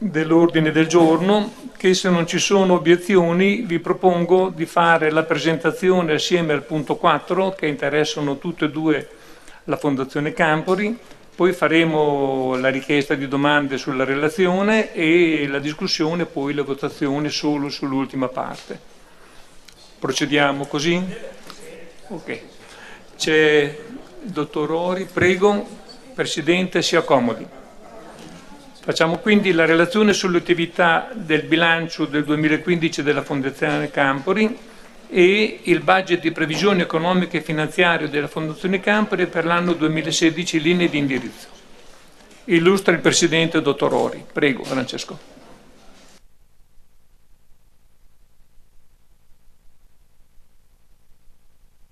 dell'ordine del giorno, che se non ci sono obiezioni vi propongo di fare la presentazione assieme al punto 4, che interessano tutte e due la Fondazione Campori, poi faremo la richiesta di domande sulla relazione e la discussione, poi la votazione solo sull'ultima parte. Procediamo così? Ok. C'è il dottor Ori, prego, Presidente, si accomodi. Facciamo quindi la relazione sull'attività del bilancio del 2015 della Fondazione Campori e il budget di previsione economica e finanziaria della Fondazione Campori per l'anno 2016, linee di indirizzo. Illustra il Presidente, dottor Ori. Prego, Francesco.